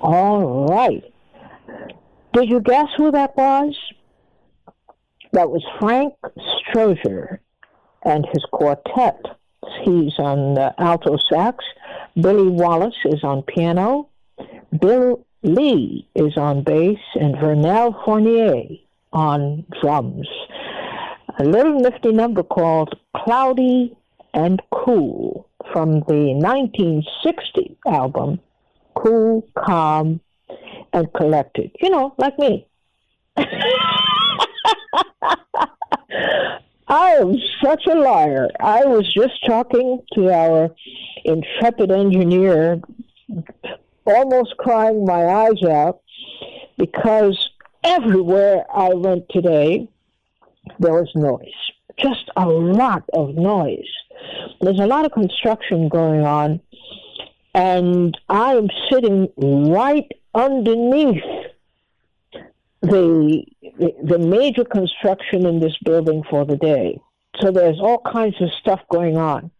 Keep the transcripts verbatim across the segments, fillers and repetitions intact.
All right. Did you guess who that was? That was Frank Strozier and his quartet. He's on uh, alto sax. Billy Wallace is on piano. Bill Lee is on bass, and Vernel Fournier on drums. A little nifty number called Cloudy and Cool from the nineteen sixty album, Cool, Calm, and Collected. You know, like me. I am such a liar. I was just talking to our intrepid engineer, almost crying my eyes out, because everywhere I went today, there was noise. Just a lot of noise. There's a lot of construction going on, and I am sitting right underneath the, the the major construction in this building for the day. So there's all kinds of stuff going on.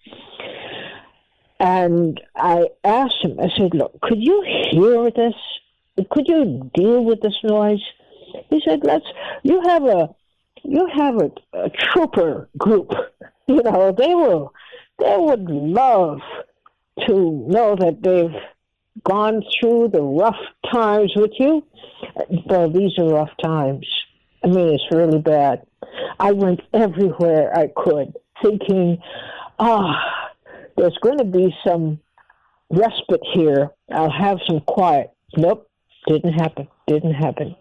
And I asked him, I said, look, could you hear this? Could you deal with this noise? He said, let's, you have a, you have a, a trooper group. You know, they will, they would love to know that they've gone through the rough times with you. Well, these are rough times. I mean, it's really bad. I went everywhere I could, thinking, ah, there's going to be some respite here. I'll have some quiet. Nope, didn't happen. Didn't happen.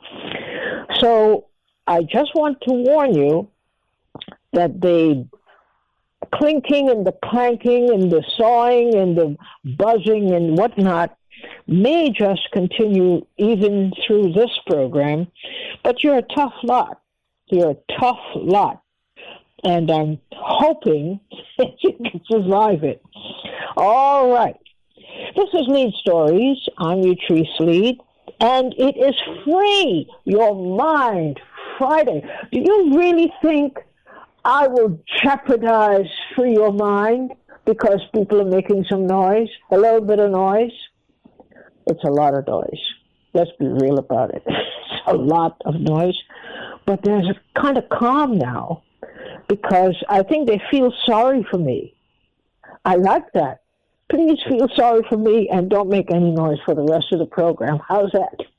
So I just want to warn you that the clinking and the clanking and the sawing and the buzzing and whatnot may just continue even through this program, but you're a tough lot. You're a tough lot. And I'm hoping that you can survive it. All right. This is Lead Stories. I'm Utrice Lead, and it is free. Your Mind Friday. Do you really think I will jeopardize Free Your Mind because people are making some noise, a little bit of noise? It's a lot of noise. Let's be real about it. It's a lot of noise. But there's a kind of calm now because I think they feel sorry for me. I like that. Please feel sorry for me and don't make any noise for the rest of the program. How's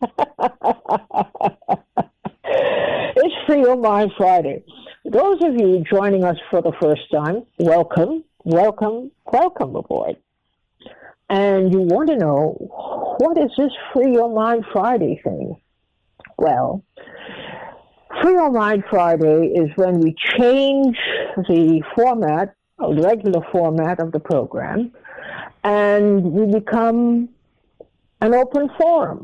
that? It's Free Your Mind Friday. Those of you joining us for the first time, welcome, welcome, welcome aboard. And you want to know, what is this Free Your Mind Friday thing? Well, Free Your Mind Friday is when we change the format, the regular format of the program, and we become an open forum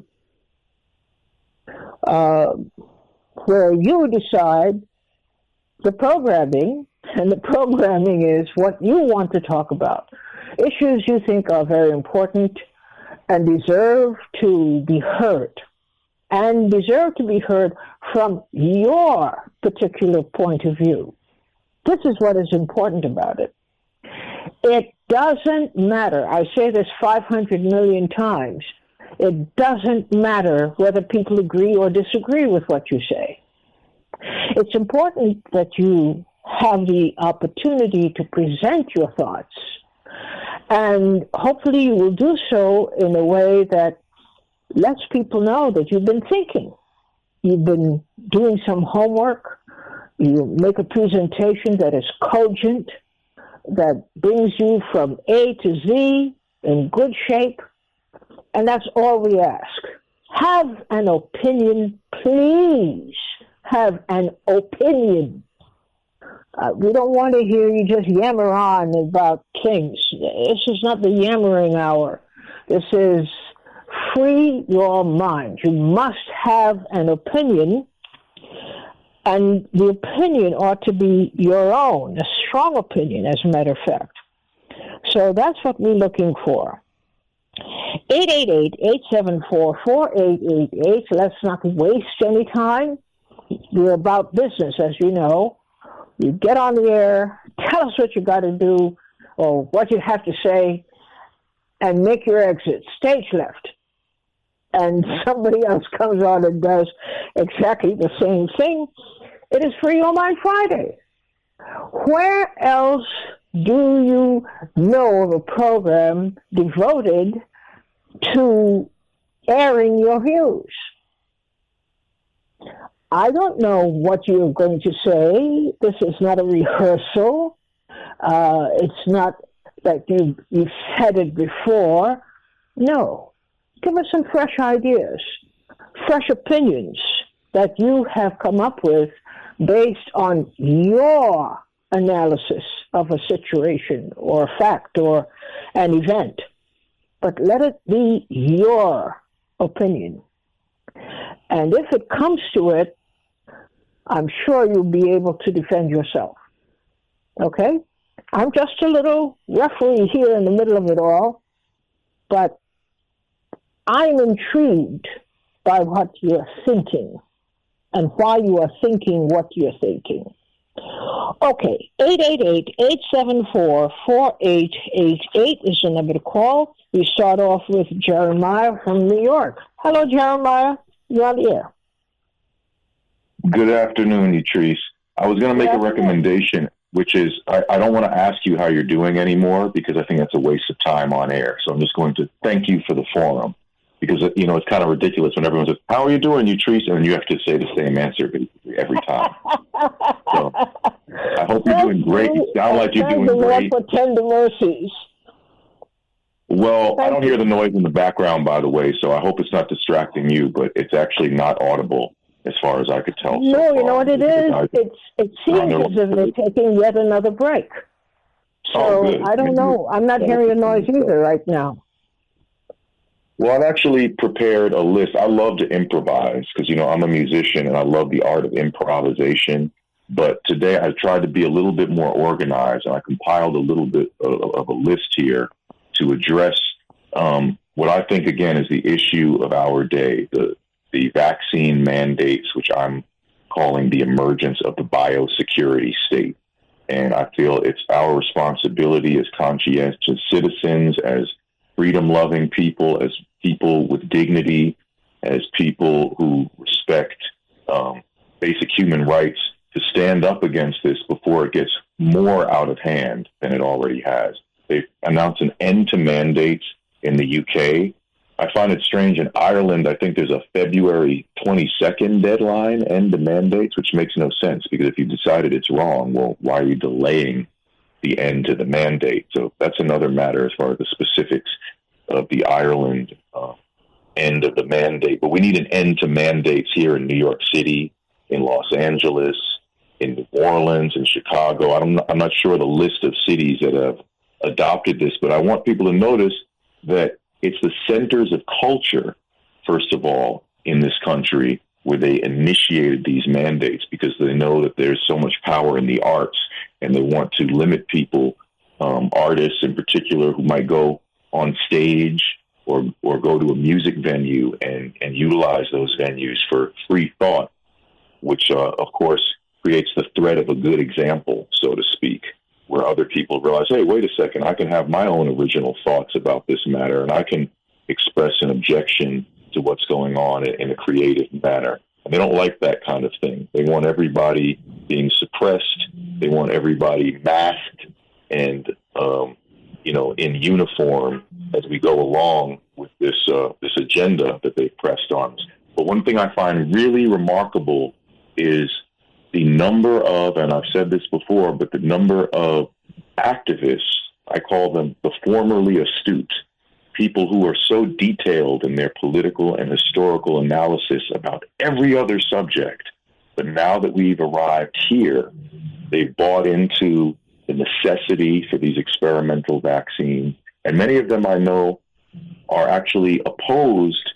uh, where you decide the programming, and the programming is what you want to talk about. Issues you think are very important and deserve to be heard, and deserve to be heard from your particular point of view. This is what is important about it. It doesn't matter. I say this five hundred million times. It doesn't matter whether people agree or disagree with what you say. It's important that you have the opportunity to present your thoughts. And hopefully you will do so in a way that lets people know that you've been thinking. You've been doing some homework. You make a presentation that is cogent, that brings you from A to Z in good shape. And that's all we ask. Have an opinion, please. Have an opinion. Uh, we don't want to hear you just yammer on about things. This is not the yammering hour. This is free your mind. You must have an opinion, and the opinion ought to be your own, a strong opinion, as a matter of fact. So that's what we're looking for. eight eight eight, eight seven four, four eight eight eight. Let's not waste any time. We're about business, as you know. You get on the air, tell us what you got to do or what you have to say, and make your exit. Stage left. and somebody else comes on and does exactly the same thing, it is Free Your Mind Friday. Where else do you know of a program devoted to airing your views? I don't know what you're going to say. This is not a rehearsal. Uh, it's not that you, you've said it before. No. Give us some fresh ideas, fresh opinions that you have come up with based on your analysis of a situation or a fact or an event. But let it be your opinion. And if it comes to it, I'm sure you'll be able to defend yourself. Okay? I'm just a little referee here in the middle of it all, but I'm intrigued by what you're thinking and why you are thinking what you're thinking. Okay, eight eight eight, eight seven four, four eight eight eight is the number to call. We start off with Jeremiah from New York. Hello, Jeremiah. You're on the air. Good afternoon, Yatrice. I was going to make a recommendation, which is I, I don't want to ask you how you're doing anymore because I think that's a waste of time on air. So I'm just going to thank you for the forum because, you know, it's kind of ridiculous when everyone says, how are you doing, Yatrice? And you have to say the same answer every time. So I hope you're doing great. You sound like you're doing great. For tender mercies. Well, I don't hear the noise in the background, by the way, so I hope it's not distracting you, but it's actually not audible as far as I could tell. No, so you know what it is? I, it's, it seems as if they're taking yet another break. So oh, I don't know. I'm not hearing a noise either right now. Well, I've actually prepared a list. I love to improvise because, you know, I'm a musician and I love the art of improvisation. But today I tried to be a little bit more organized and I compiled a little bit of, of a list here to address um, what I think, again, is the issue of our day, the, the vaccine mandates, which I'm calling the emergence of the biosecurity state. And I feel it's our responsibility as conscientious citizens, as freedom-loving people, as people with dignity, as people who respect um, basic human rights, to stand up against this before it gets more out of hand than it already has. They've announced an end to mandates in the U K. I find it strange in Ireland. I think there's a February twenty-second deadline, end to mandates, which makes no sense because if you decided it's wrong, well, why are you delaying the end to the mandate? So that's another matter as far as the specifics of the Ireland uh, end of the mandate. But we need an end to mandates here in New York City, in Los Angeles, in New Orleans, in Chicago. I'm not, I'm not sure the list of cities that have adopted this, but I want people to notice that it's the centers of culture, first of all, in this country where they initiated these mandates because they know that there's so much power in the arts and they want to limit people, um, artists in particular, who might go on stage or or go to a music venue and, and utilize those venues for free thought, which, uh, of course, creates the threat of a good example, so to speak, where other people realize, hey, wait a second, I can have my own original thoughts about this matter, and I can express an objection to what's going on in a creative manner. And they don't like that kind of thing. They want everybody being suppressed. They want everybody masked and, um, you know, in uniform as we go along with this uh, this agenda that they've pressed on us. But one thing I find really remarkable is the number of, and I've said this before, but the number of activists, I call them the formerly astute, people who are so detailed in their political and historical analysis about every other subject. But now that we've arrived here, they've bought into the necessity for these experimental vaccines. And many of them I know are actually opposed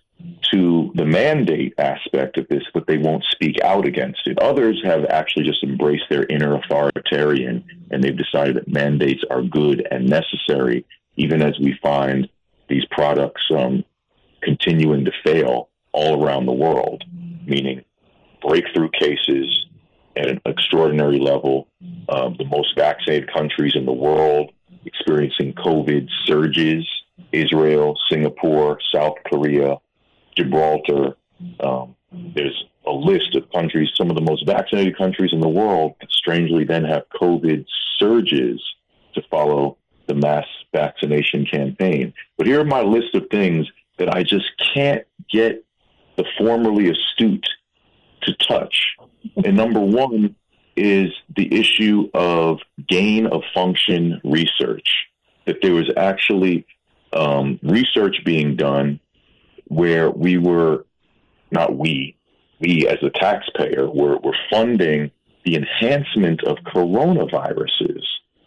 to the mandate aspect of this, but they won't speak out against it. Others have actually just embraced their inner authoritarian, and they've decided that mandates are good and necessary, even as we find these products um, continuing to fail all around the world, meaning breakthrough cases at an extraordinary level. Uh, the most vaccinated countries in the world experiencing COVID surges: Israel, Singapore, South Korea, Gibraltar. Um, there's a list of countries, some of the most vaccinated countries in the world, that strangely then have COVID surges to follow the mass vaccination campaign. But here are my list of things that I just can't get the formerly astute to touch. And number one is the issue of gain of function research, that there was actually um, research being done where we were, not we, we as a taxpayer were, were funding the enhancement of coronaviruses.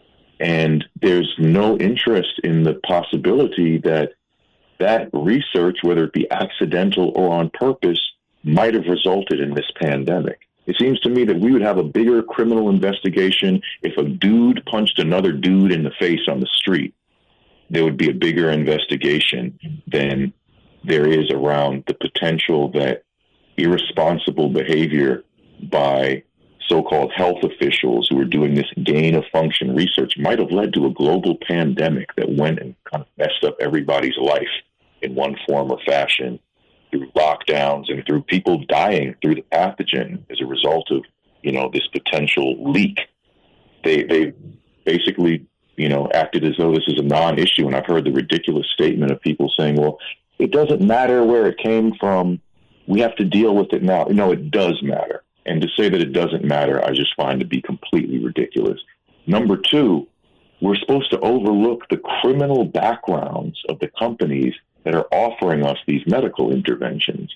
And there's no interest in the possibility that that research, whether it be accidental or on purpose, might have resulted in this pandemic. It seems to me that we would have a bigger criminal investigation if a dude punched another dude in the face on the street. There would be a bigger investigation than there is around the potential that irresponsible behavior by so-called health officials who are doing this gain-of-function research might have led to a global pandemic that went and kind of messed up everybody's life in one form or fashion through lockdowns and through people dying through the pathogen as a result of, you know, this potential leak. They they basically, you know, acted as though this is a non-issue. And I've heard the ridiculous statement of people saying, well, it doesn't matter where it came from. We have to deal with it now. No, it does matter. And to say that it doesn't matter, I just find to be completely ridiculous. Number two, we're supposed to overlook the criminal backgrounds of the companies that are offering us these medical interventions.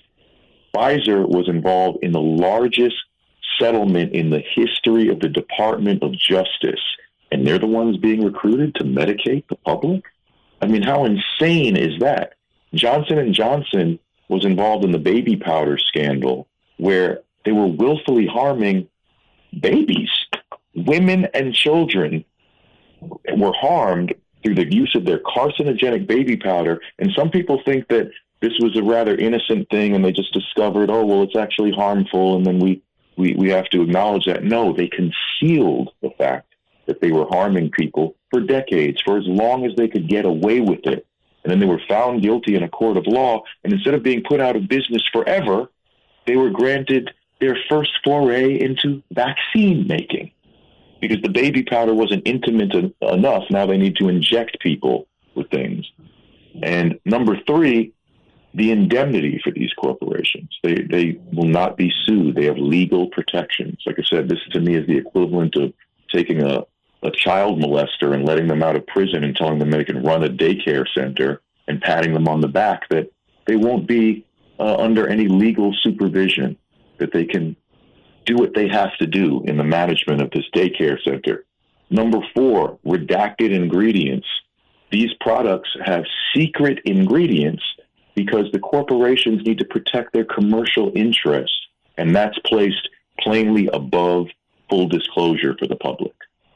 Pfizer was involved in the largest settlement in the history of the Department of Justice, and they're the ones being recruited to medicate the public? I mean, how insane is that? Johnson and Johnson was involved in the baby powder scandal, where they were willfully harming babies. Women and children were harmed through the use of their carcinogenic baby powder. And some people think that this was a rather innocent thing and they just discovered, oh, well, it's actually harmful. And then we, we, we have to acknowledge that. No, they concealed the fact that they were harming people for decades, for as long as they could get away with it. And then they were found guilty in a court of law. And instead of being put out of business forever, they were granted their first foray into vaccine making, because the baby powder wasn't intimate en- enough. Now they need to inject people with things. And number three, the indemnity for these corporations. They they will not be sued. They have legal protections. Like I said, this to me is the equivalent of taking a, a child molester and letting them out of prison and telling them they can run a daycare center and patting them on the back, that they won't be uh, under any legal supervision, that they can do what they have to do in the management of this daycare center. Number four, redacted ingredients. These products have secret ingredients because the corporations need to protect their commercial interests, and that's placed plainly above full disclosure for the public.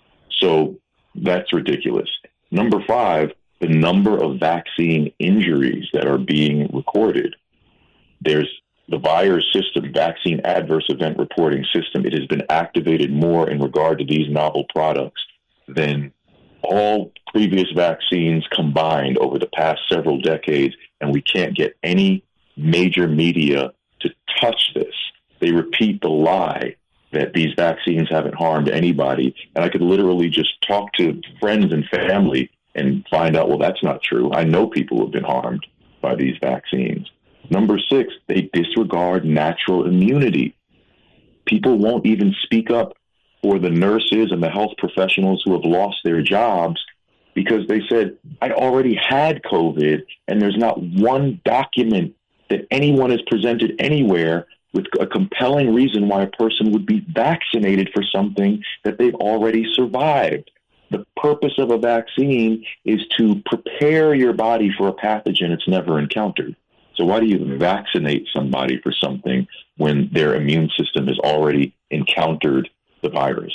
So that's ridiculous. Number five, the number of vaccine injuries that are being recorded. There's the VAERS system, Vaccine Adverse Event Reporting System. It has been activated more in regard to these novel products than all previous vaccines combined over the past several decades, and we can't get any major media to touch this. They repeat the lie that these vaccines haven't harmed anybody, and I could literally just talk to friends and family and find out, well, that's not true. I know people who have been harmed by these vaccines. Number six, they disregard natural immunity. People won't even speak up for the nurses and the health professionals who have lost their jobs because they said, I already had COVID, and there's not one document that anyone has presented anywhere with a compelling reason why a person would be vaccinated for something that they've already survived. The purpose of a vaccine is to prepare your body for a pathogen it's never encountered. So why do you vaccinate somebody for something when their immune system has already encountered the virus?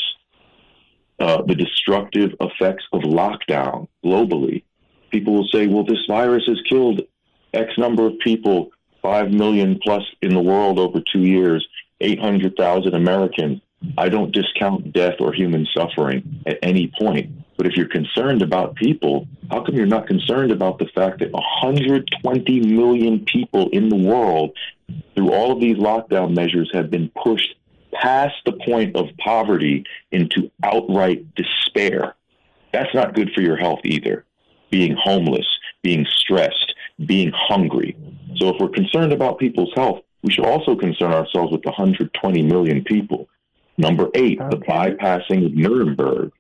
Uh, the destructive effects of lockdown globally. People will say, well, this virus has killed X number of people, five million plus in the world over two years, eight hundred thousand Americans. I don't discount death or human suffering at any point. But if you're concerned about people, how come you're not concerned about the fact that one hundred twenty million people in the world, through all of these lockdown measures, have been pushed past the point of poverty into outright despair? That's not good for your health either. Being homeless, being stressed, being hungry. So if we're concerned about people's health, we should also concern ourselves with the one hundred twenty million people. Number eight, okay. The bypassing of Nuremberg.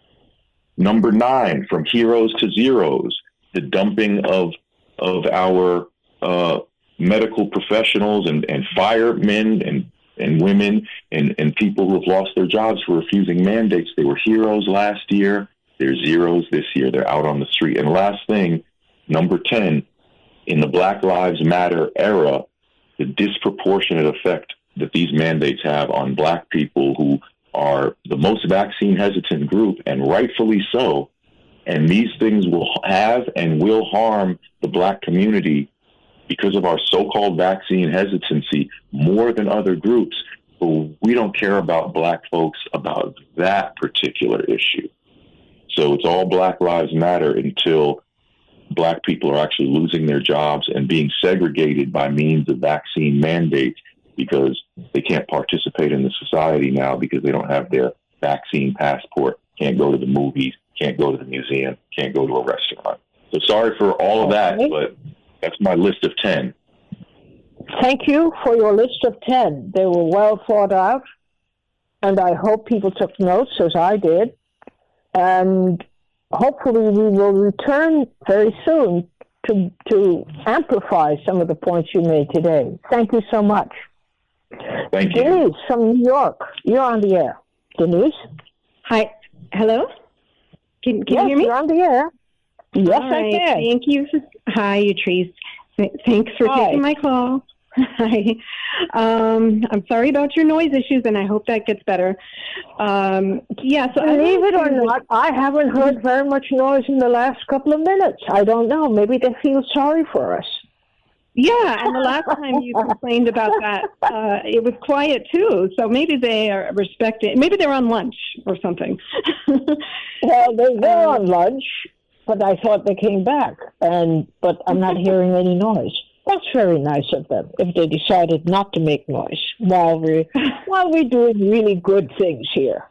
Number nine, from heroes to zeros, the dumping of of our uh, medical professionals and, and firemen and, and women and, and people who have lost their jobs for refusing mandates. They were heroes last year. They're zeros this year. They're out on the street. And last thing, number ten, in the Black Lives Matter era, the disproportionate effect that these mandates have on Black people who are the most vaccine hesitant group, and rightfully so. And these things will have and will harm the Black community because of our so-called vaccine hesitancy more than other groups. But we don't care about Black folks about that particular issue. So it's all Black Lives Matter until Black people are actually losing their jobs and being segregated by means of vaccine mandates because they can't participate in the society now because they don't have their vaccine passport, can't go to the movies, can't go to the museum, can't go to a restaurant. So sorry for all of that, but that's my list of ten. Thank you for your list of ten. They were well thought out, and I hope people took notes, as I did. And hopefully we will return very soon to to amplify some of the points you made today. Thank you so much. Thank you. Denise from New York, you're on the air. Denise? Hi. Hello? Can, can yes, you hear me? You're on the air. Yes, All right. I can. Thank you. For, hi, Utrice. Thanks for Hi. taking my call. Hi. Um, I'm sorry about your noise issues, and I hope that gets better. Um, yeah, so Believe it or not, I haven't heard very much noise in the last couple of minutes. I don't know. Maybe they feel sorry for us. Yeah, and the last time you complained about that, uh, it was quiet too. So maybe they are respecting. Maybe they're on lunch or something. Well, they were um, on lunch, but I thought they came back, and but I'm not hearing any noise. That's very nice of them if they decided not to make noise while we while we're doing really good things here.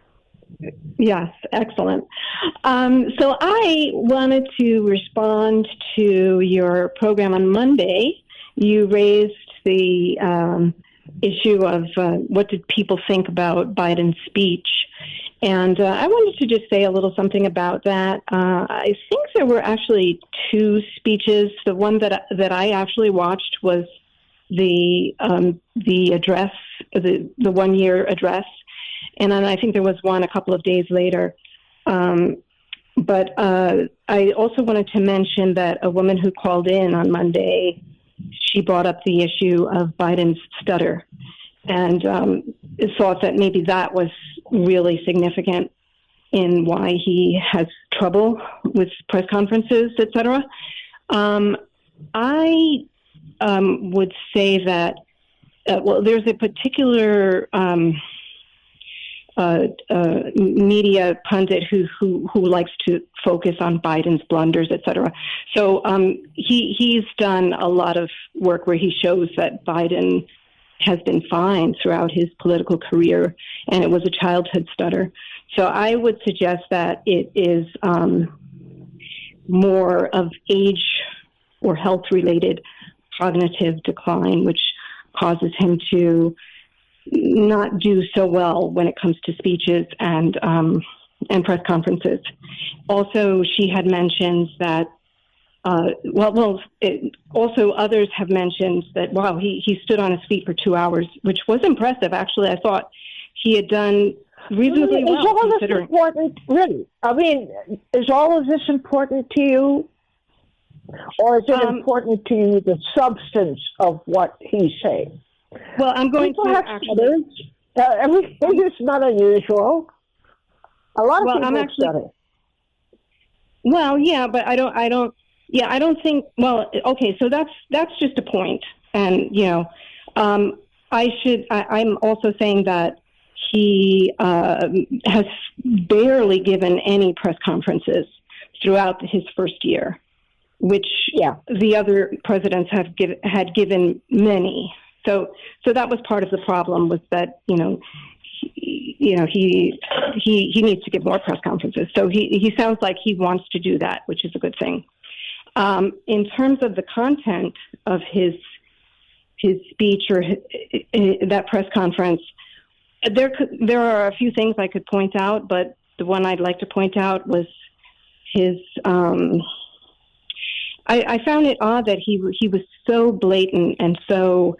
Yes, excellent. Um, so I wanted to respond to your program on Monday. You raised the um, issue of uh, what did people think about Biden's speech. And uh, I wanted to just say a little something about that. Uh, I think there were actually two speeches. The one that that I actually watched was the um, the address, the the one year address, and then I think there was one a couple of days later. Um, but uh, I also wanted to mention that a woman who called in on Monday, she brought up the issue of Biden's stutter, and um, thought that maybe that was really significant in why he has trouble with press conferences, et cetera. Um, I um, would say that, uh, well, there's a particular um, uh, uh, media pundit who, who who likes to focus on Biden's blunders, et cetera. So um, he he's done a lot of work where he shows that Biden has been fine throughout his political career, and it was a childhood stutter. So I would suggest that it is um, more of age or health-related cognitive decline, which causes him to not do so well when it comes to speeches and um, and press conferences. Also, she had mentioned that Uh, well, well. It, also, others have mentioned that. Wow, he, he stood on his feet for two hours, which was impressive. Actually, I thought he had done reasonably well. Is all considering. this important? Really? I mean, is all of this important to you, or is it um, important to you the substance of what he's saying? Well, I'm going people to have actually. Uh, everything is not unusual. A lot of well, people I'm actually, study. Well, yeah, but I don't. I don't. Yeah, I don't think. Well, okay, so that's that's just a point, and you know, um, I should. I, I'm also saying that he uh, has barely given any press conferences throughout his first year, which yeah. the other presidents have give, had given many. So, so that was part of the problem, was that, you know, he, you know, he, he, he needs to give more press conferences. So he, he sounds like he wants to do that, which is a good thing. Um, in terms of the content of his, his speech or his, that press conference, there could, there are a few things I could point out, but the one I'd like to point out was his, um, I, I found it odd that he, he was so blatant and so,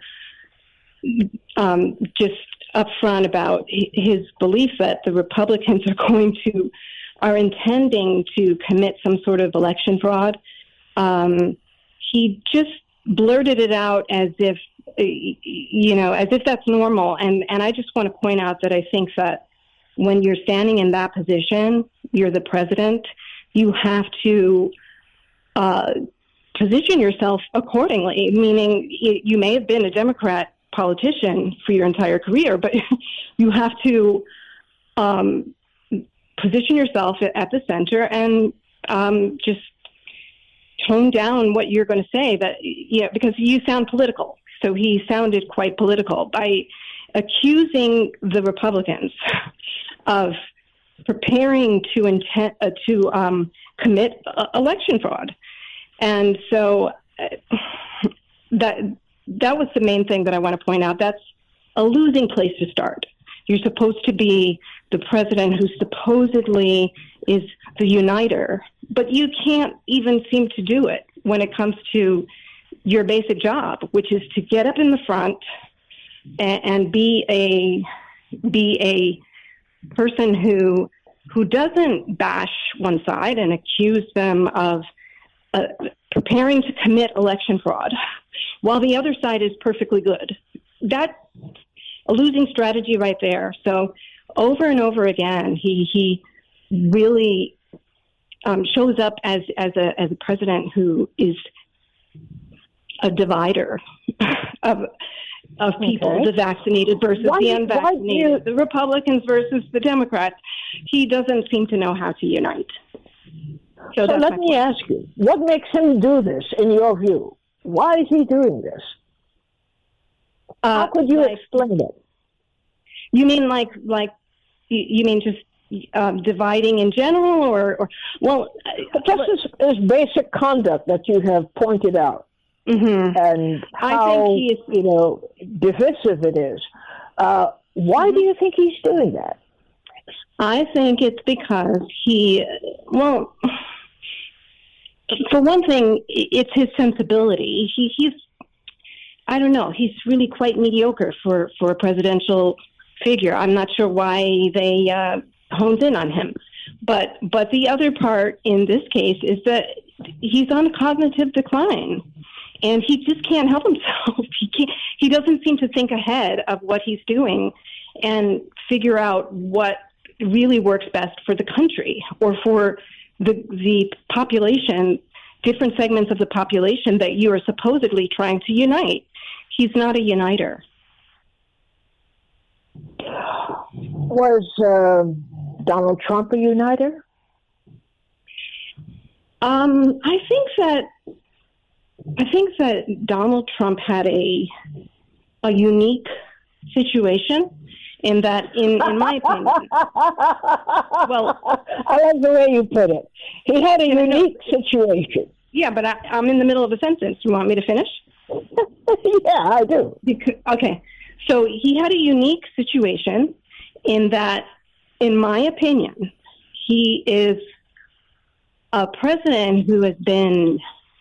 um, just upfront about his belief that the Republicans are going to, are intending to commit some sort of election fraud. Um, he just blurted it out as if, you know, as if that's normal. And, and I just want to point out that I think that when you're standing in that position, you're the president, you have to uh, position yourself accordingly, meaning you may have been a Democrat politician for your entire career, but you have to um, position yourself at the center and um, just tone down what you're going to say, that, you know, because you sound political. So he sounded quite political by accusing the Republicans of preparing to intent uh, to um, commit uh, election fraud, and so uh, that that was the main thing that I want to point out. That's a losing place to start. You're supposed to be the president who supposedly is the uniter, but you can't even seem to do it when it comes to your basic job, which is to get up in the front and, and be a be a person who who doesn't bash one side and accuse them of uh, preparing to commit election fraud, while the other side is perfectly good. That's a losing strategy right there. So over and over again, he he really um, shows up as as a as a president who is a divider of of people, okay. The vaccinated versus why, the unvaccinated, you, the Republicans versus the Democrats. He doesn't seem to know how to unite. So, so let me point. ask you, what makes him do this, in your view? Why is he doing this? Uh, how could you like, explain it? You mean like, like you mean just um, dividing in general, or, or well, just as, as basic conduct that you have pointed out. Mm-hmm. And how, is, you know, divisive it is. Uh, why mm-hmm. do you think he's doing that? I think it's because he, well, for one thing, it's his sensibility. He, he's, I don't know, he's really quite mediocre for, for a presidential figure. I'm not sure why they uh, honed in on him. But, but the other part in this case is that he's on cognitive decline. And he just can't help himself. He can't, he doesn't seem to think ahead of what he's doing and figure out what really works best for the country or for the the population, different segments of the population that you are supposedly trying to unite. He's not a uniter. Was uh, Donald Trump a uniter? Um, I think that I think that Donald Trump had a a unique situation in that, in, in my opinion, well, I like the way you put it. He had a unique situation. Yeah, but I, I'm in the middle of a sentence. You want me to finish? Yeah, I do. Okay. So he had a unique situation in that, in my opinion, he is a president who has been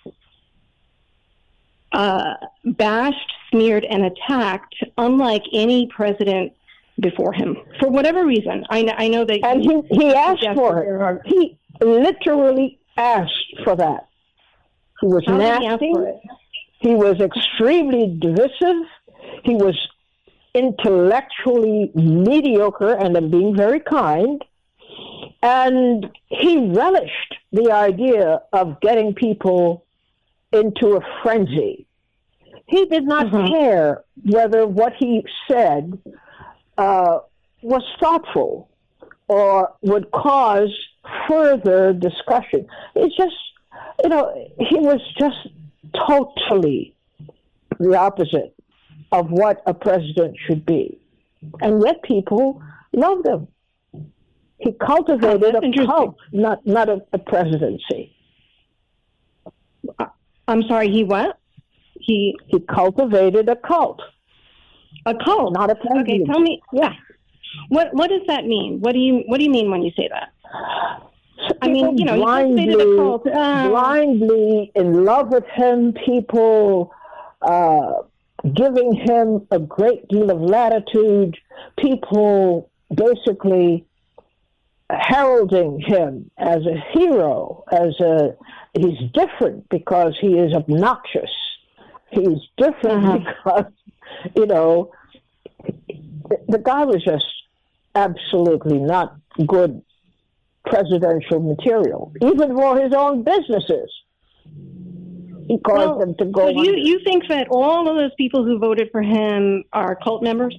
Uh, bashed, smeared, and attacked, unlike any president before him, for whatever reason. I, I know that, and he he asked for it. He literally asked for that. He was How nasty. Did he, ask for it? He was extremely divisive. He was intellectually mediocre, and I'm being very kind. And he relished the idea of getting people into a frenzy. He did not mm-hmm. care whether what he said uh, was thoughtful or would cause further discussion. It's just, you know, he was just totally the opposite of what a president should be. And yet people loved him. He cultivated oh, a cult, not, not a, a presidency. I'm sorry, he what? He he cultivated a cult. A cult? Not a presidency. Okay, tell me. Yeah. What what does that mean? What do you what do you mean when you say that? So I mean, you know, blindly, he cultivated a cult. Uh, blindly in love with him, people uh, giving him a great deal of latitude, people basically heralding him as a hero, as a he's different because he is obnoxious. He's different uh-huh. because, you know, the, the guy was just absolutely not good presidential material, even for his own businesses. He caused well, them to go. So you, you think that all of those people who voted for him are cult members?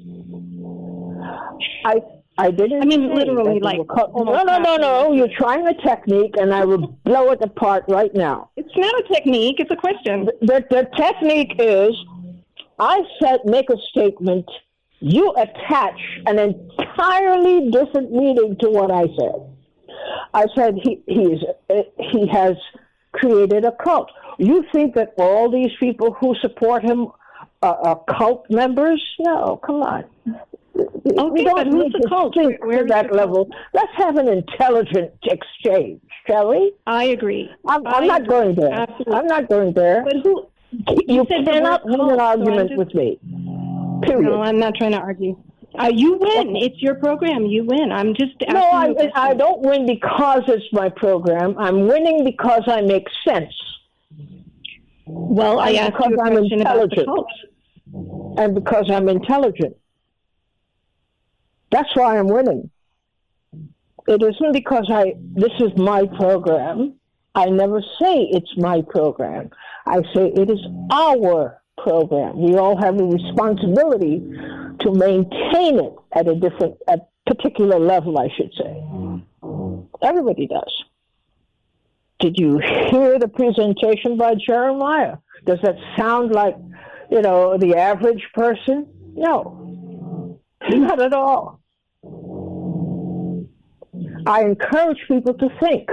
I I didn't. I mean, literally, like. No, no, no, no. You're trying a technique, and I will blow it apart right now. It's not a technique. It's a question. The, the technique is, I said, make a statement. You attach an entirely different meaning to what I said. I said he he's he has created a cult. You think that all these people who support him are, are cult members? No, come on. Okay, we don't but who's the cult? Think Where to that level. Let's have an intelligent exchange, shall we? I agree. I'm, I'm I not agree. going there. Absolutely. I'm not going there. But who? You, you cannot win an argument so just, with me. Period. No, I'm not trying to argue. Uh, you win. It's your program. You win. I'm just asking no. I you I don't win because it's my program. I'm winning because I make sense. Well, I asked you a question about the cult. And because I'm intelligent. That's why I'm winning. It isn't because I, this is my program. I never say it's my program. I say it is our program. We all have a responsibility to maintain it at a different, a particular level, I should say. Everybody does. Did you hear the presentation by Jeremiah? Does that sound like, you know, the average person? No, not at all. I encourage people to think.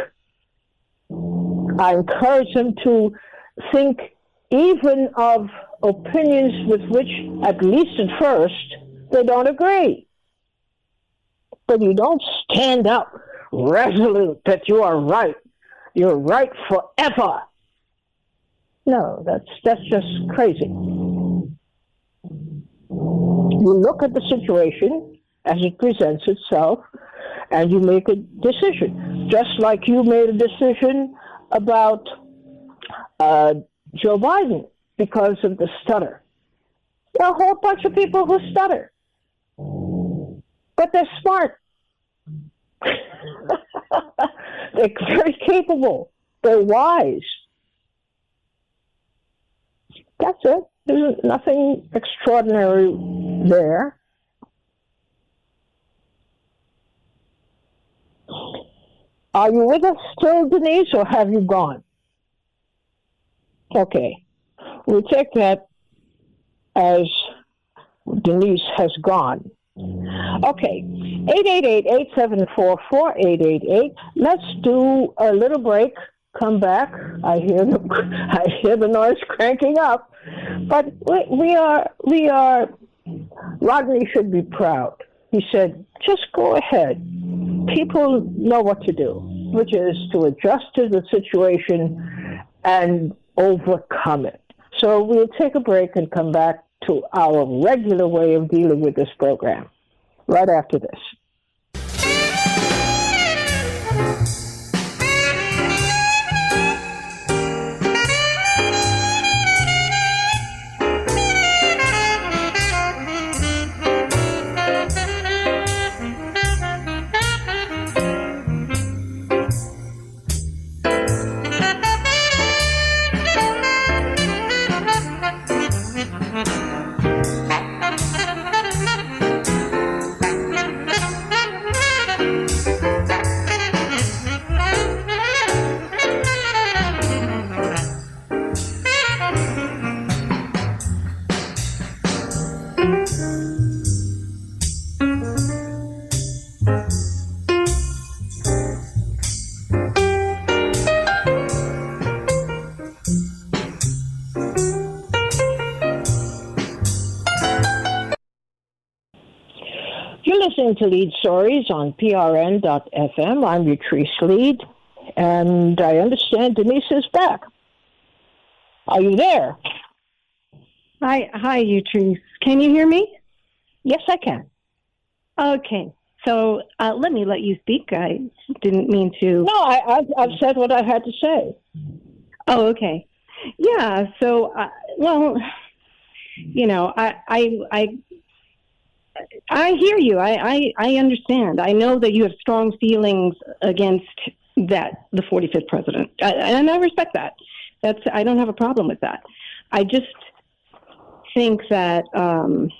I encourage them to think even of opinions with which, at least at first, they don't agree. But you don't stand up resolute that you are right. You're right forever. No, that's that's just crazy. You look at the situation as it presents itself, and you make a decision. Just like you made a decision about uh, Joe Biden because of the stutter. There are a whole bunch of people who stutter. But they're smart. They're very capable. They're wise. That's it. There's nothing extraordinary there. Are you with us still, Denise, or have you gone? Okay. We'll take that as Denise has gone. Okay. eight eight eight, eight seven four, four eight eight eight. Let's do a little break. Come back. I hear the I hear the noise cranking up. But we, we are we are Rodney should be proud. He said, just go ahead. People know what to do, which is to adjust to the situation and overcome it. So we'll take a break and come back to our regular way of dealing with this program right after this. You're listening to Lead Stories on P R N dot F M. I'm Yatrice Lead, and I understand Denise is back. Are you there? Hi, hi, Yatrice. Can you hear me? Yes, I can. Okay. So uh, let me let you speak. I didn't mean to. No, I, I've, I've said what I had to say. Oh, okay. Yeah. So, uh, well, you know, I, I, I, I hear you. I, I, I understand. I know that you have strong feelings against that, the forty-fifth president, I, and I respect that. That's I don't have a problem with that. I just think that um,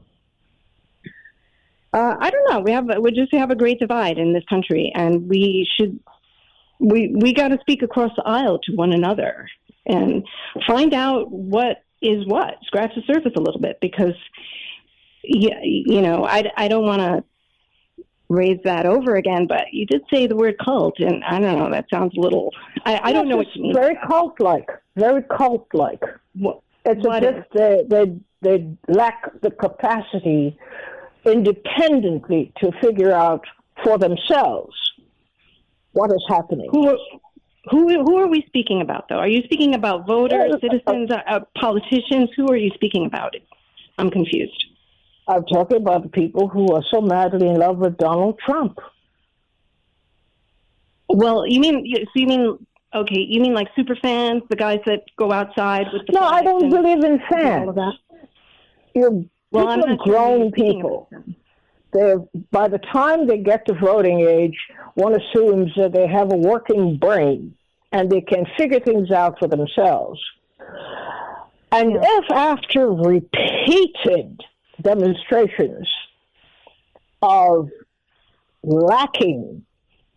uh, I don't know. We have we just have a great divide in this country, and we should we we got to speak across the aisle to one another and find out what is what. Scratch the surface a little bit, because yeah, you know, I, I don't want to raise that over again, but you did say the word cult, and I don't know, that sounds a little, I, I don't know what you mean. Very cult-like, very cult-like. What, it's what as if they, they, they lack the capacity independently to figure out for themselves what is happening. Who are, who, who are we speaking about, though? Are you speaking about voters, Yeah, citizens, uh, uh, politicians? Who are you speaking about? I'm confused. I'm talking about the people who are so madly in love with Donald Trump. Well, you mean, so you mean, okay, you mean like super fans, the guys that go outside with the No, I don't believe in fans. All of that? You're well, I'm not grown people. They're, by the time they get to voting age, one assumes that they have a working brain and they can figure things out for themselves. And yeah. if after repeated demonstrations of lacking,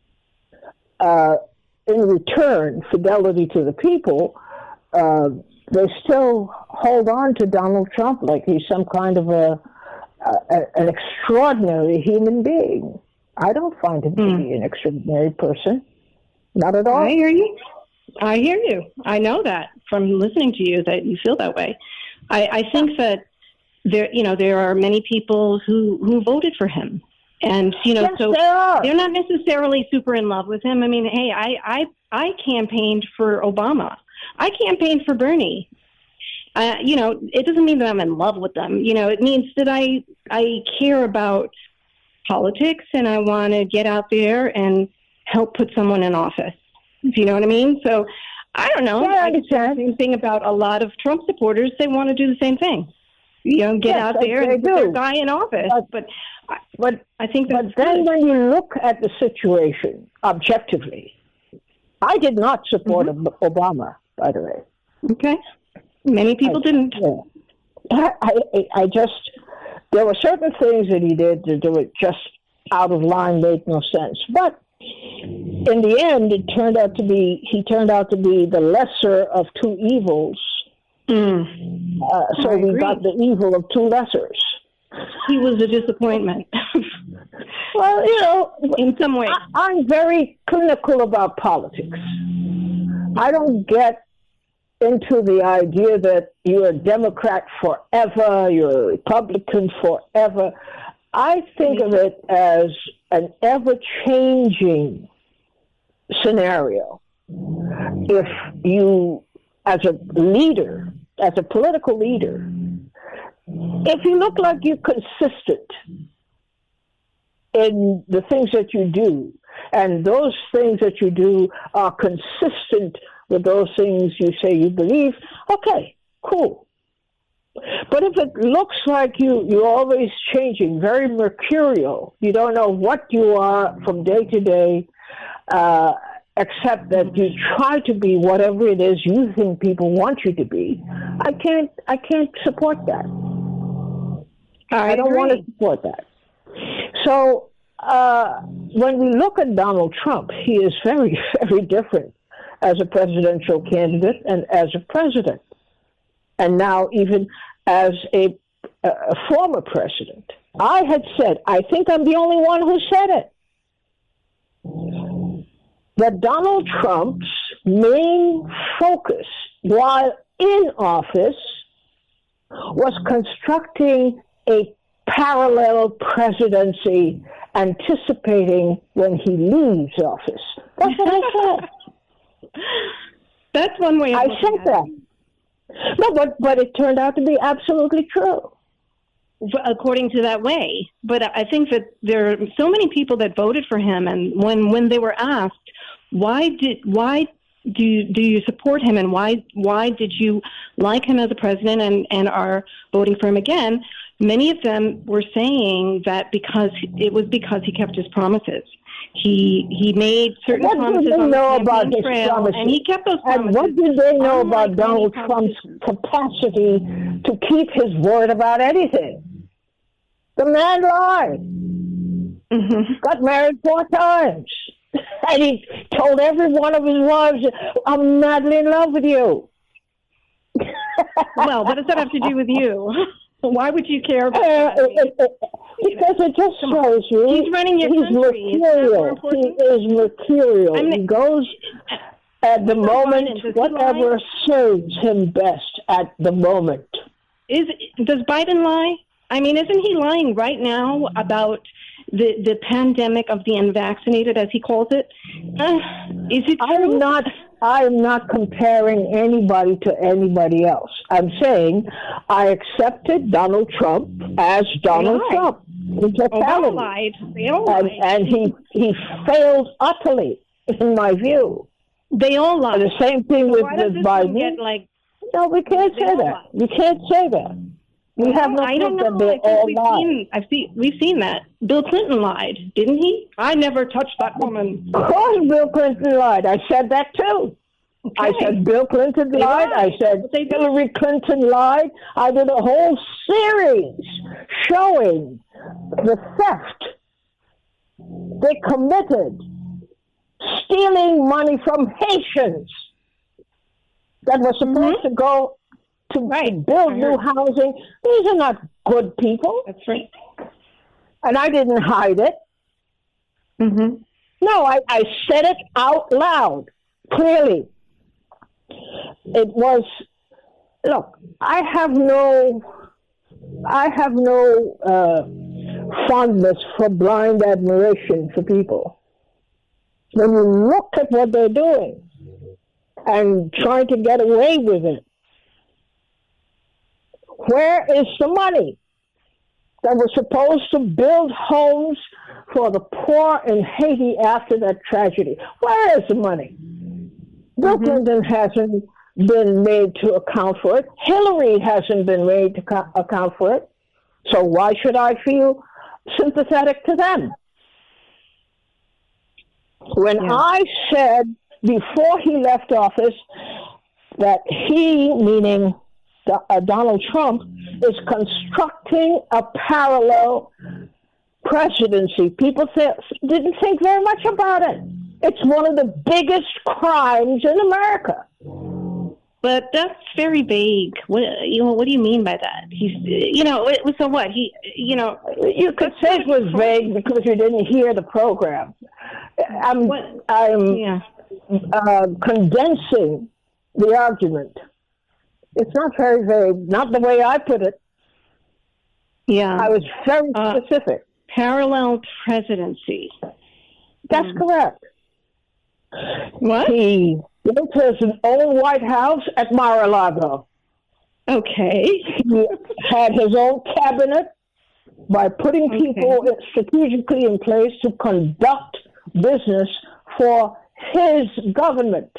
uh, in return, fidelity to the people, uh, they still hold on to Donald Trump like he's some kind of a, a an extraordinary human being. I don't find him mm. to be an extraordinary person. Not at all. I hear you. I hear you. I know that from listening to you that you feel that way. I, I think that there, you know, there are many people who, who voted for him, and you know, yes, so there they're not necessarily super in love with him. I mean, hey, I, I, I campaigned for Obama. I campaigned for Bernie. Uh, you know, it doesn't mean that I'm in love with them. You know, it means that I, I care about politics and I want to get out there and help put someone in office. Do you know what I mean? So I don't know. Yeah, I I could say the same thing about a lot of Trump supporters. They want to do the same thing. You know, get yes, out there and put their guy in office. But, but, but I think that's But then good. when you look at the situation objectively, I did not support mm-hmm. Obama, by the way. Okay. Many people I, didn't. Yeah. I, I, I just, there were certain things that he did that were just out of line, made no sense. But in the end, it turned out to be, he turned out to be the lesser of two evils. Mm. Uh, so I we agree. got the evil of two lessers. He was a disappointment. Well, you know, in some ways. I, I'm very clinical about politics. I don't get into the idea that you're a Democrat forever, you're a Republican forever. I think of it as an ever-changing scenario. If you, as a leader, as a political leader, if you look like you're consistent in the things that you do, and those things that you do are consistent with those things you say you believe, okay, cool. But if it looks like you, you're always changing, very mercurial, you don't know what you are from day to day, uh, except that you try to be whatever it is you think people want you to be, I can't, I can't support that. I, I don't agree. want to support that. So uh, when we look at Donald Trump, he is very, very different as a presidential candidate and as a president, and now even as a, a former president. I had said, I think I'm the only one who said it, that Donald Trump's main focus while in office was constructing a parallel presidency anticipating when he leaves office. That's what I said. That's one way of I looking said at that. it. No, but, but it turned out to be absolutely true. According to that way. But I think that there are so many people that voted for him, and when, when they were asked, why did why do you, do you support him, and why why did you like him as a president and, and are voting for him again, many of them were saying that because it was because he kept his promises. He he made certain what promises did they on know the about campaign his trail, promises? and he kept those promises. And what did they know Unlike about Donald many Trump's politicians. capacity to keep his word about anything? The man lied. Mm-hmm. Got married four times. And he told every one of his wives, I'm madly in love with you. Well, what does that have to do with you? Why would you care about Uh, that? it, it, it, because it just shows you He's running your he's country. Isn't that more mercurial. important? He is mercurial. I mean, he goes at the moment, Biden, does he whatever lie? serves him best at the moment. Is does Biden lie? I mean, isn't he lying right now about the the pandemic of the unvaccinated, as he calls it? Uh, is it true? I'm not. I am not comparing anybody to anybody else. I'm saying I accepted Donald Trump as Donald lied. Trump. In Obama totality. lied. They all And, lied. and he he failed utterly, in my view. They all And lied. the same thing with, Why does with this one Biden. get like? No, we can't They say all that. lie. We can't say that. We have no I don't proof know. that I they think all we've lie. seen. I've seen. We've seen that. Bill Clinton lied, didn't he? I never touched that woman. Of course, Bill Clinton lied. I said that too. I Okay. said Bill Clinton They lied. lied. I said They did. Hillary Clinton lied. I did a whole series showing the theft they committed, stealing money from Haitians that was supposed Mm-hmm. to go to Right. build I new heard. housing. These are not good people. That's right. And I didn't hide it. Mm-hmm. No, I, I said it out loud, clearly. It was, look, I have no, I have no uh, fondness for blind admiration for people. When you look at what they're doing and trying to get away with it, where is the money that was supposed to build homes for the poor in Haiti after that tragedy? Where is the money? Bill Mm-hmm. Clinton hasn't been made to account for it. Hillary hasn't been made to co- account for it. So why should I feel sympathetic to them? When Yeah. I said before he left office that he, meaning Do- uh, Donald Trump, is constructing a parallel presidency, people th- didn't think very much about it. It's one of the biggest crimes in America. But that's very vague. What you know? What do you mean by that? He's, you know, it- so what? He, you know, You could say it was vague because you didn't hear the program. I'm, What? I'm yeah. uh, condensing the argument. It's not very vague, not the way I put it. Yeah. I was very Uh, specific. Parallel presidency. That's um, correct. What? He built his own White House at Mar-a-Lago. Okay. He had his own cabinet by putting Okay. people strategically in place to conduct business for his government.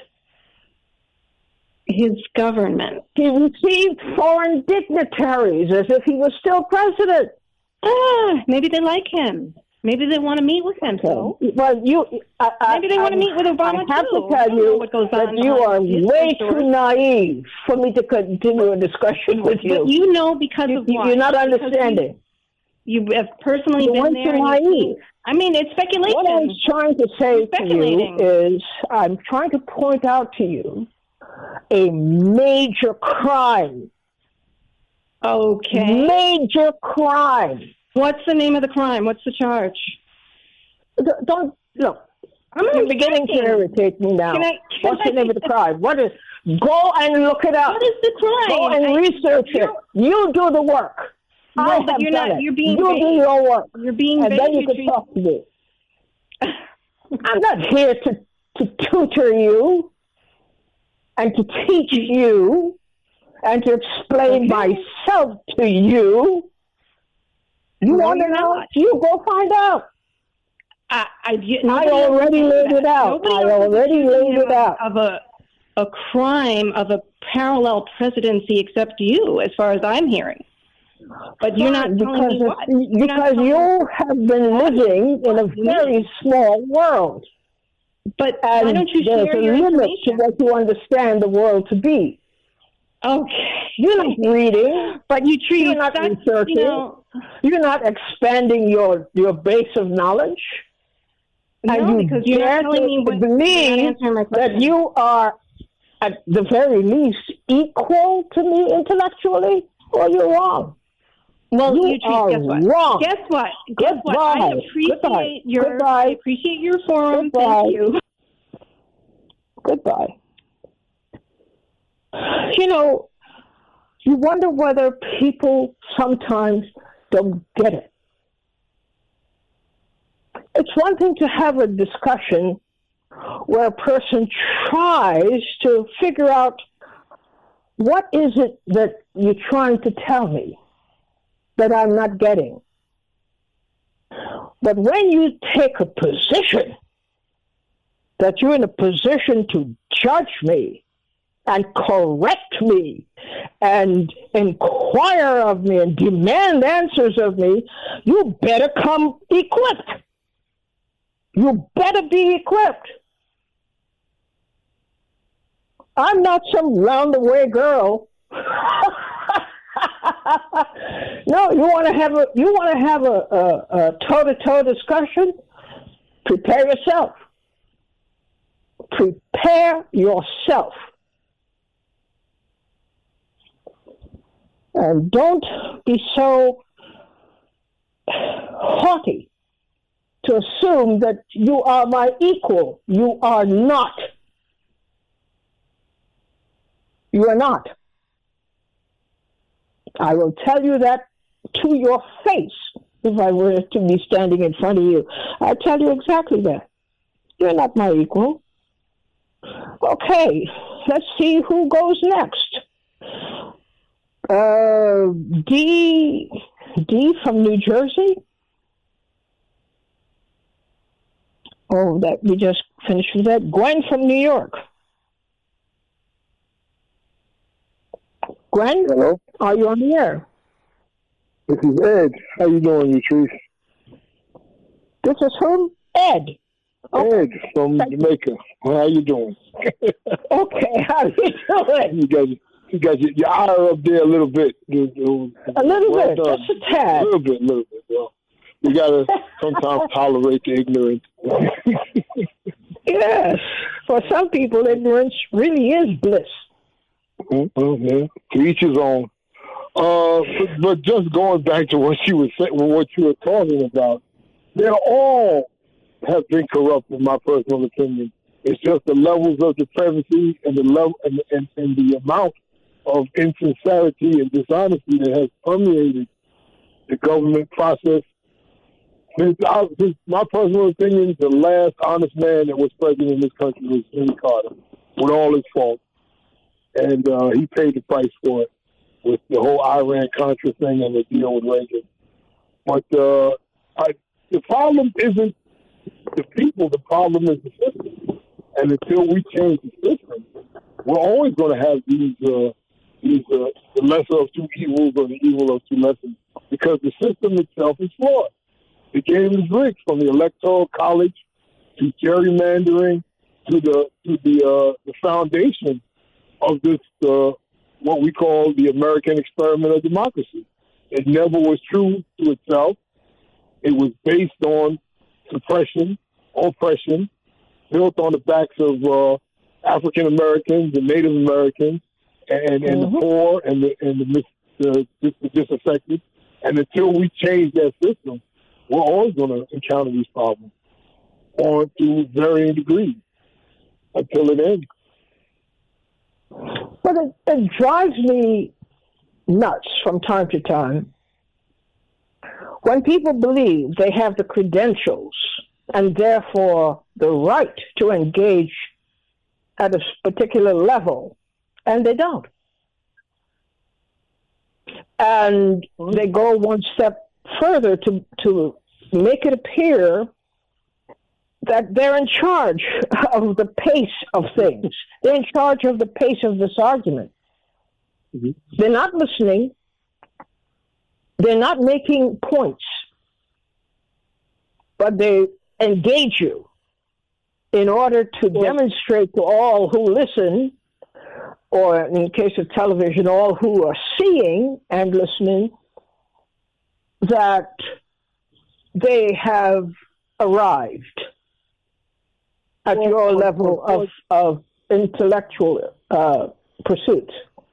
His government. He received foreign dignitaries as if he was still president. Ah, maybe they like him. Maybe they want to meet with him. So Well, you, I, I, maybe they want to meet with Obama I have too. to I tell don't know you what goes that on you are behind his way doors. too naive for me to continue a discussion with you. But you know because You- of why? You're not Because understanding. You, you have personally You're been way there. too and you've naive. seen- I mean, it's speculation. What I'm trying to say You're to you speculating. is I'm trying to point out to you a major crime. Okay. Major crime. What's the name of the crime? What's the charge? D- Don't, look, I'm you're beginning to checking. irritate me now. Can I- can What's the I- name of the crime? What is, go and look it up. What is the crime? Go and I- research you it. know- You do the work. No, I but have you're done not. it. You're being you vague. do your work, You're being and vague. then you You're can treat- talk to me. I'm not here to, to tutor you and to teach you and to explain Okay. myself to you. You No, want to you're know? not. You go find out. I, I, you- I nobody else already is saying laid that. it out. Nobody I else is already accusing laid you it out. Of a, a crime of a parallel presidency except you, as far as I'm hearing. But you're not Fine, telling me because what. it's- You're not Because telling me- you have been living in a What do you very mean? small world. But And why don't you there's share a your limit to information? what you understand the world to be. Okay. You're not reading. But you treat You're not that, researching. you know, You're not expanding your, your base of knowledge. no, and you because you're dare not telling to me what, you're not believe answering my question. that you are, at the very least, equal to me intellectually, or you're wrong. Well, You you treat, are guess what? wrong. Guess what? Guess what? I Goodbye. appreciate Goodbye. your Goodbye. I appreciate your forum. Goodbye. Thank you. Goodbye. You know, you wonder whether people sometimes don't get it. It's one thing to have a discussion where a person tries to figure out what is it that you're trying to tell me that I'm not getting. But when you take a position that you're in a position to judge me and correct me and inquire of me and demand answers of me, you better come equipped. You better be equipped. I'm not some round-the-way girl. No, you want to have a you want to have a, a, a toe-to-toe discussion? Prepare yourself. Prepare yourself. And don't be so haughty to assume that you are my equal. You are not. You are not. I will tell you that to your face if I were to be standing in front of you. I'll tell you exactly that. You're not my equal. Okay, let's see who goes next. Uh, D, D from New Jersey. Oh, that we just finished with that. Gwen from New York. Gwen, hello. Are you on the air? This is Ed. How you doing, Latrice? This is who? Ed. Okay. Ed from Jamaica. Well, how you doing? Okay, how you doing? You got you got your, your eye up there a little bit. A little well bit, done. just a tad. A little bit, a little bit. Well, you gotta sometimes tolerate the ignorance. Yes, for some people, ignorance really is bliss. Well, yeah, to each his own. Uh, but, but just going back to what you were saying, what you were talking about, they all have been corrupt, in my personal opinion. It's just the levels of depravity and the level and, and, and the amount of insincerity and dishonesty that has permeated the government process. Since, I, since my personal opinion, the last honest man that was president in this country was Jimmy Carter, with all his faults. And uh, he paid the price for it with the whole Iran-Contra thing and the deal with Reagan. But uh, I, the problem isn't the people. The problem is the system. And until we change the system, we're always going to have these, uh, these uh, the lesser of two evils or the evil of two lessons, because the system itself is flawed. The game is rigged, from the electoral college to gerrymandering to the to the uh, the foundation of this, uh, what we call the American experiment of democracy. It never was true to itself. It was based on suppression, oppression, built on the backs of uh, African Americans and Native Americans, and, and mm-hmm. the poor and the and the, mis, the, the disaffected. And until we change that system, we're always going to encounter these problems, on to varying degrees, until it ends. But it, it drives me nuts from time to time When people believe they have the credentials and therefore the right to engage at a particular level, and they don't. And they go one step further to, to make it appear that they're in charge of the pace of things. They're in charge of the pace of this argument. Mm-hmm. They're not listening. They're not making points, but they engage you in order to demonstrate to all who listen, or in the case of television, all who are seeing and listening, that they have arrived at well, your level of, of intellectual uh, pursuit.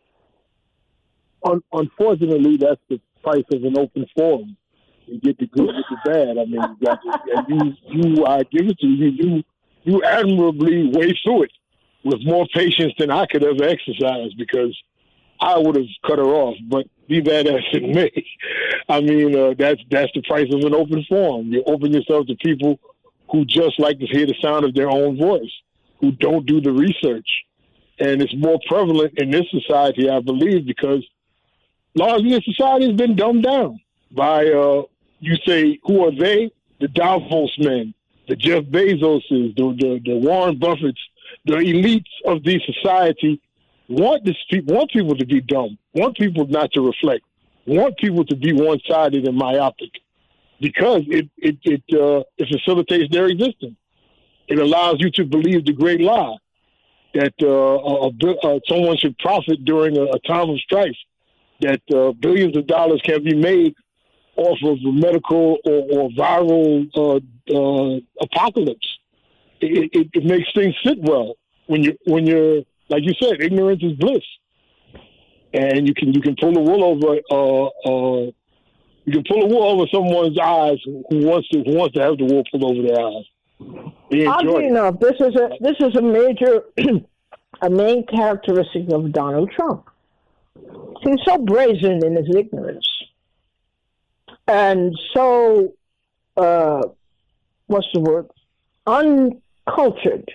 Unfortunately, that's the price of an open forum. You get the good with the bad. I mean, you got to, and you, you, I give it to you, you, you admirably wade through it with more patience than I could ever exercise, because I would have cut her off. But be that as it may, I mean, uh, that's that's the price of an open forum. You open yourself to people who just like to hear the sound of their own voice, who don't do the research. And it's more prevalent in this society, I believe, because largely the society has been dumbed down by, uh, you say, who are they? The Davos men, the Jeff Bezoses, the, the, the Warren Buffetts, the elites of the society want this people, want people to be dumb, want people not to reflect, want people to be one-sided and myopic, because it it it, uh, it facilitates their existence. It allows you to believe the great lie that uh, a, a, someone should profit during a, a time of strife, that uh, billions of dollars can be made off of a medical or, or viral uh, uh, apocalypse. It, it, it makes things sit well when you when you're, like you said, ignorance is bliss, and you can you can pull the wool over uh, uh, you can pull the wool over someone's eyes who wants to who wants to have the wool pulled over their eyes. Oddly enough, this is a this is a major a main characteristic of Donald Trump. He's so brazen in his ignorance, and so uh, what's the word? Uncultured.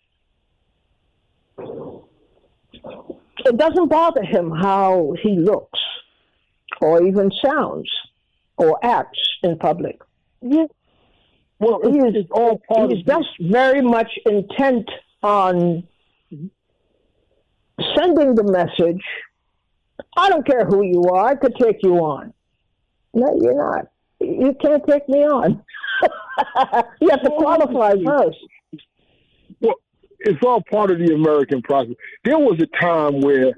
It doesn't bother him how he looks, or even sounds, or acts in public. Yeah. Well, he is all part he's just very much intent on sending the message, I don't care who you are, I could take you on. No, you're not. You can't take me on. You have to qualify first. Well, it's all part of the American process. There was a time where,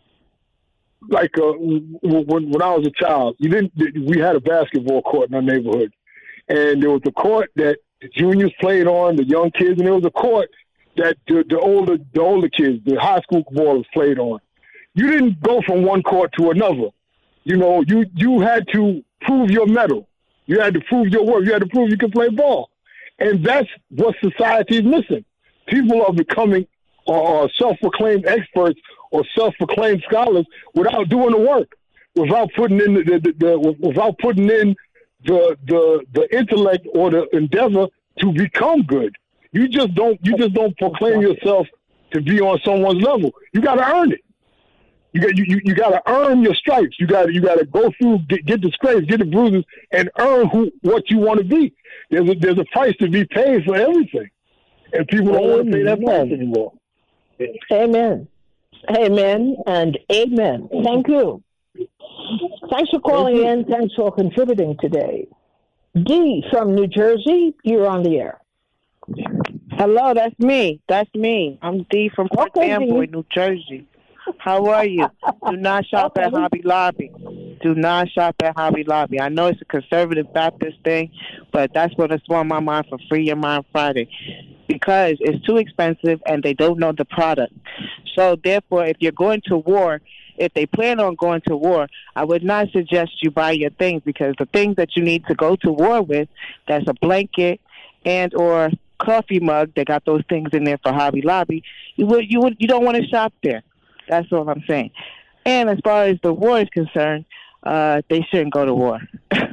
like, uh, when, when I was a child, you didn't. We had a basketball court in our neighborhood, and there was a court that the juniors played on, the young kids, and there was a court that the, the older the older kids, the high school ballers played on. You didn't go from one court to another. You know, you you had to prove your mettle. You had to prove your worth. You had to prove you could play ball, and that's what society is missing. People are becoming uh, self-proclaimed experts or self-proclaimed scholars without doing the work, without putting in the, the, the, the without putting in the the the intellect or the endeavor to become good. You just don't you just don't proclaim yourself to be on someone's level. You got to earn it. You got you, you, you got to earn your stripes. You got you got to go through, get, get the scrapes, get the bruises, and earn who what you want to be. There's a, there's a price to be paid for everything, and people don't want to pay that price anymore. Amen. Amen and amen. Thank you. Thanks for calling in. Thanks for contributing today. Dee from New Jersey, you're on the air. Hello, that's me. That's me. I'm Dee from Port Okay, Amboy, Dee. New Jersey. How are you? Do not shop Okay. at Hobby Lobby. Do not shop at Hobby Lobby. I know it's a conservative Baptist thing, but that's what it's on my mind for Free Your Mind Friday, because it's too expensive and they don't know the product. So therefore, if you're going to war, if they plan on going to war, I would not suggest you buy your things, because the things that you need to go to war with, that's a blanket and or coffee mug. They got those things in there for Hobby Lobby. You would you would you don't want to shop there. That's all I'm saying. And as far as the war is concerned, uh, they shouldn't go to war.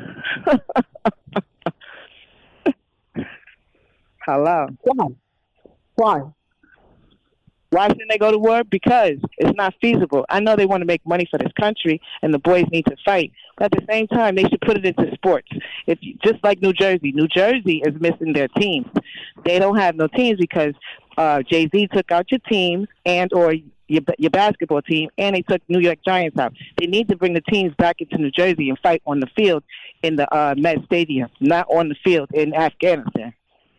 Hello. Why? Why? Why shouldn't they go to war? Because it's not feasible. I know they want to make money for this country, and the boys need to fight. But at the same time, they should put it into sports. It's just like New Jersey. New Jersey is missing their teams. They don't have no teams because uh, Jay-Z took out your teams and or your, your basketball team, and they took New York Giants out. They need to bring the teams back into New Jersey and fight on the field in the uh, Met Stadium, not on the field in Afghanistan.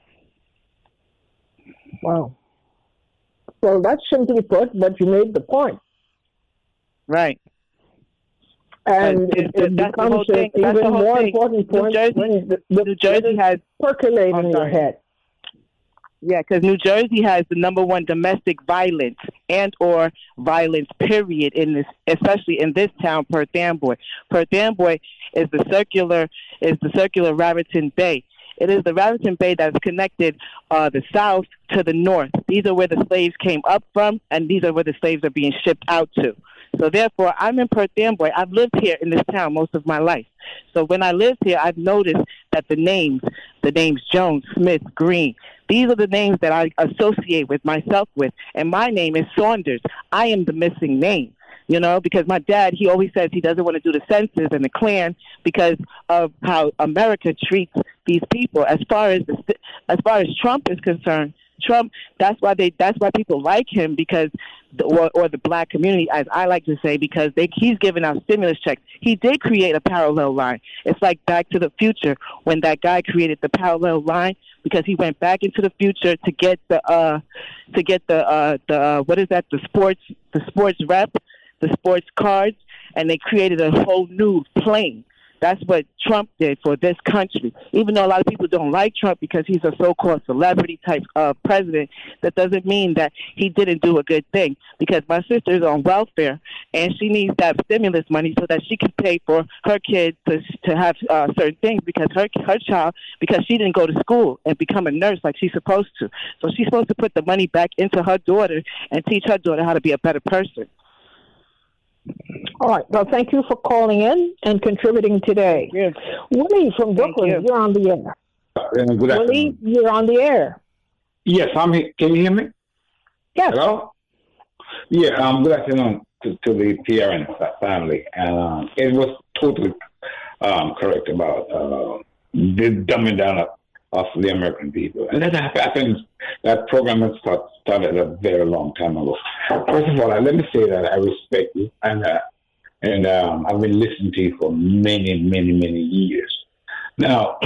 Wow. Well, that's simply put, but you made the point. Right. And it, it becomes an even more thing. important point Jersey, when the, the, New Jersey has percolate in your head. Yeah, because New Jersey has the number one domestic violence and or violence period in this, especially in this town, Perth Amboy. Perth Amboy is the circular is the circular Raritan Bay. It is the Raritan Bay that's connected uh, the south to the north. These are where the slaves came up from, and these are where the slaves are being shipped out to. So therefore, I'm in Perth Amboy. I've lived here in this town most of my life. So when I lived here, I've noticed that the names, the names Jones, Smith, Green, these are the names that I associate with myself with. And my name is Saunders. I am the missing name. You know, because my dad, he always says he doesn't want to do the census and the Klan because of how America treats these people. As far as the, as far as Trump is concerned, Trump, that's why they, that's why people like him because, the, or, or the black community, as I like to say, because they, he's giving out stimulus checks. He did create a parallel line. It's like Back to the Future when that guy created the parallel line because he went back into the future to get the, uh, to get the, uh, the, uh, what is that? The sports, the sports rep. the sports cards, and they created a whole new plane. That's what Trump did for this country. Even though a lot of people don't like Trump because he's a so-called celebrity type of president, that doesn't mean that he didn't do a good thing. Because my sister is on welfare, and she needs that stimulus money so that she can pay for her kids to to have uh, certain things because her her child, because she didn't go to school and become a nurse like she's supposed to. So she's supposed to put the money back into her daughter and teach her daughter how to be a better person. All right. Well, thank you for calling in and contributing today. Yes. Willie from Brooklyn, you. you're on the air. Uh, good Willie, you're on the air. Yes, I'm here. Can you hear me? Yes. Hello? Yeah, um, good afternoon to, to the P R N family. Um, it was totally um, correct about uh, the dumbing down of, of the American people. And that happens, that program has start, started a very long time ago. First of all, let me say that I respect you, and uh, and um, I've been listening to you for many, many, many years. Now,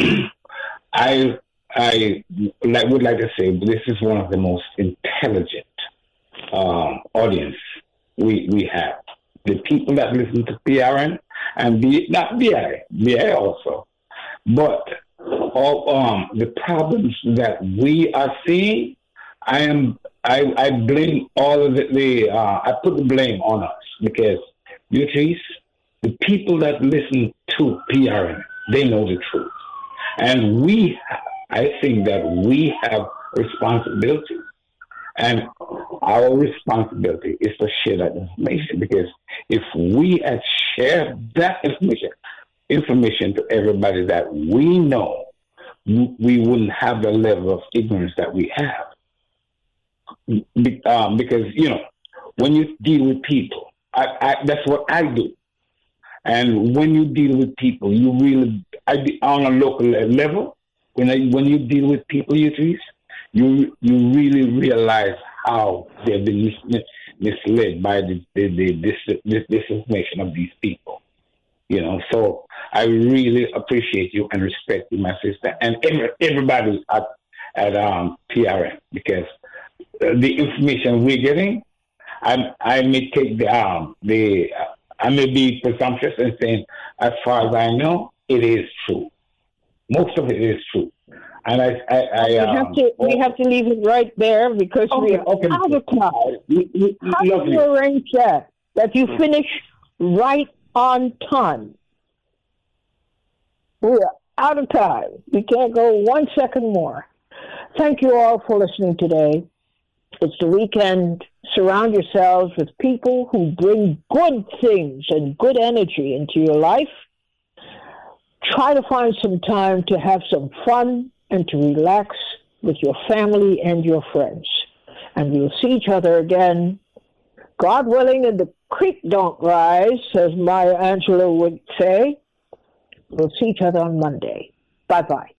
I I like, would like to say this is one of the most intelligent um, audience we we have. The people that listen to P R N and B, not B I, B I also, but all um, the problems that we are seeing, I am. I, I blame all of the, the uh, I put the blame on us because, Beatrice, the people that listen to P R N, they know the truth. And we, I think that we have responsibility. And our responsibility is to share that information because if we had shared that information, information to everybody that we know, we wouldn't have the level of ignorance that we have. Um, because, you know, when you deal with people, I, I, that's what I do. And when you deal with people, you really, I, on a local level, when I, when you deal with people, you you you really realize how they've been mis- misled by the, the, the this, this disinformation of these people. You know, so I really appreciate you and respect you, my sister, and every, everybody at at um, P R N because the information we're getting, I I may take the um the uh, I may be presumptuous in saying, as far as I know, it is true. Most of it is true, and I I, I we um, have to we have to leave it right there because okay, we are okay. out of time. How do you arrange that that you finish right on time? We are out of time. We can't go one second more. Thank you all for listening today. It's the weekend. Surround yourselves with people who bring good things and good energy into your life. try to find some time to have some fun and to relax with your family and your friends. And we'll see each other again, God willing, and the creek don't rise, as Maya Angelou would say. We'll see each other on Monday. Bye-bye.